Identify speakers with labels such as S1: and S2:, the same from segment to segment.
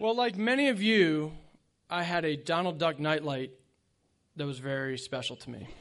S1: Well, like many of you, I had a Donald Duck nightlight that was very special to me.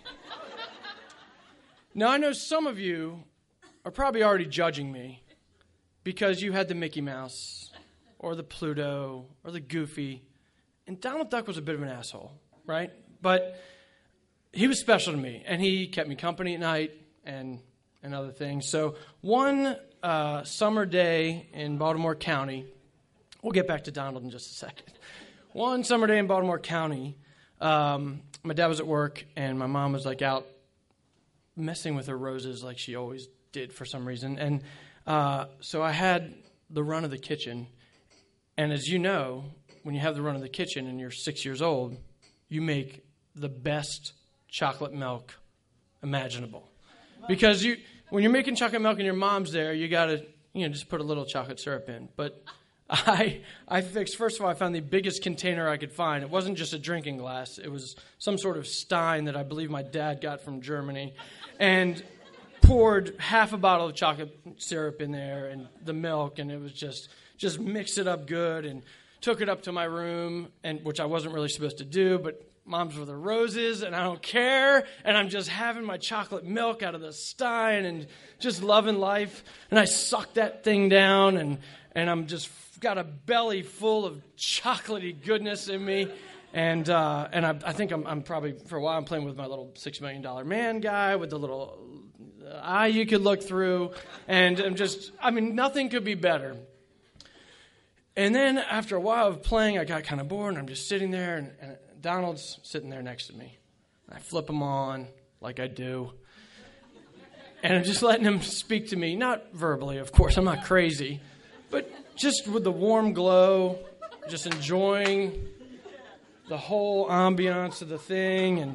S1: Now, I know some of you are probably already judging me because you had the Mickey Mouse or the Pluto or the Goofy. And Donald Duck was a bit of an asshole, right? But he was special to me, and he kept me company at night and other things. So one summer day in Baltimore County, we'll get back to Donald in just a second. One summer day in Baltimore County, my dad was at work, and my mom was like out messing with her roses like she always did for some reason. And so I had the run of the kitchen. And as you know, when you have the run of the kitchen and you're 6 years old, you make the best chocolate milk imaginable. Because when you're making chocolate milk and your mom's there, you got to just put a little chocolate syrup in. But I fixed, first of all, I found the biggest container I could find. It wasn't just a drinking glass. It was some sort of stein that I believe my dad got from Germany. And poured half a bottle of chocolate syrup in there and the milk, and it was just mixed it up good and took it up to my room, and which I wasn't really supposed to do, but mom's with the roses, and I don't care, and I'm just having my chocolate milk out of the stein and just loving life. And I sucked that thing down, and I'm just got a belly full of chocolatey goodness in me. And I think I'm probably, for a while, I'm playing with my little $6 million man guy with the little eye you could look through. And nothing could be better. And then after a while of playing, I got kind of bored, and I'm just sitting there, and Donald's sitting there next to me. I flip him on like I do. And I'm just letting him speak to me, not verbally, of course, I'm not crazy, but just with the warm glow, just enjoying the whole ambiance of the thing.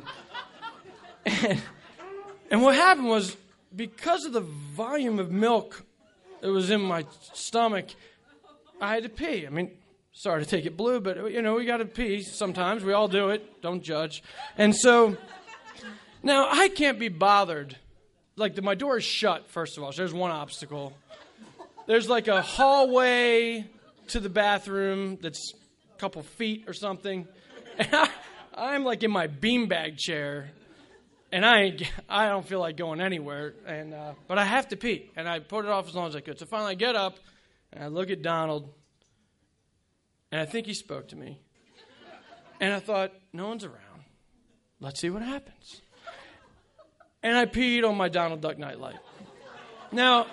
S1: And what happened was, because of the volume of milk that was in my stomach, I had to pee. I mean, sorry to take it blue, but, we got to pee sometimes. We all do it. Don't judge. And so, now, I can't be bothered. Like, my door is shut, first of all. So there's one obstacle. There's like a hallway to the bathroom that's a couple feet or something. And I'm like in my beanbag chair, and I don't feel like going anywhere. But I have to pee, and I put it off as long as I could. So finally I get up, and I look at Donald, and I think he spoke to me. And I thought, no one's around. Let's see what happens. And I peed on my Donald Duck nightlight. Now,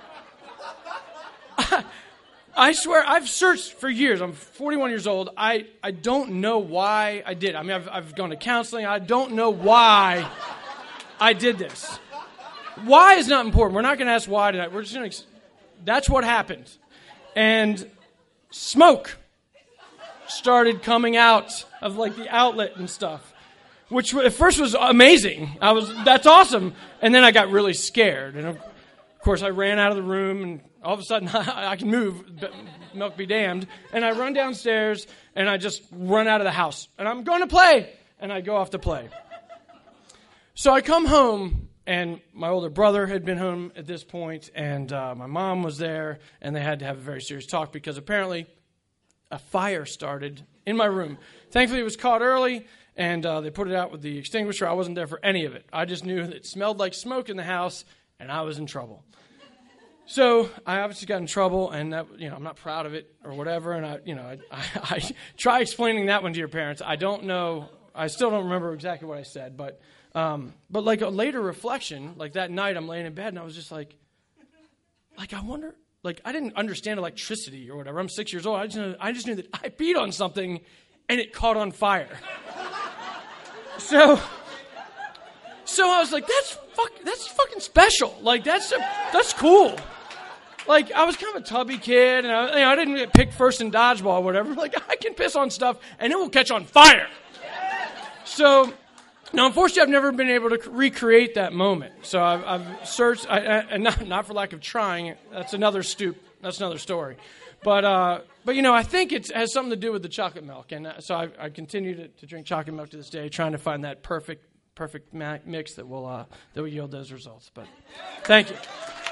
S1: I swear, I've searched for years. I'm 41 years old. I don't know why I did. I mean, I've gone to counseling. I don't know why I did this. Why is not important. We're not going to ask why tonight. We're just going to... That's what happened. And smoke started coming out of, like, the outlet and stuff, which at first was amazing. That's awesome. And then I got really scared. And, of course, I ran out of the room, and all of a sudden I can move, milk be damned. And I run downstairs, and I just run out of the house. And I'm going to play. And I go off to play. So I come home, and my older brother had been home at this point, and my mom was there, and they had to have a very serious talk because apparently a fire started in my room. Thankfully, it was caught early, and they put it out with the extinguisher. I wasn't there for any of it. I just knew that it smelled like smoke in the house, and I was in trouble. So I obviously got in trouble, and that, I'm not proud of it or whatever. And I try explaining that one to your parents. I don't know. I still don't remember exactly what I said, but like a later reflection, like that night, I'm laying in bed, and I was just like I wonder. Like, I didn't understand electricity or whatever. I'm 6 years old. I just knew that I peed on something, and it caught on fire. So I was like, that's fucking special. Like, that's cool. Like, I was kind of a tubby kid, and I didn't get picked first in dodgeball or whatever. Like, I can piss on stuff, and it will catch on fire. So, now, unfortunately, I've never been able to recreate that moment. So I've searched, and not for lack of trying. That's another story. But I think it has something to do with the chocolate milk. And so I continue to drink chocolate milk to this day, trying to find that perfect mix that will yield those results. But thank you.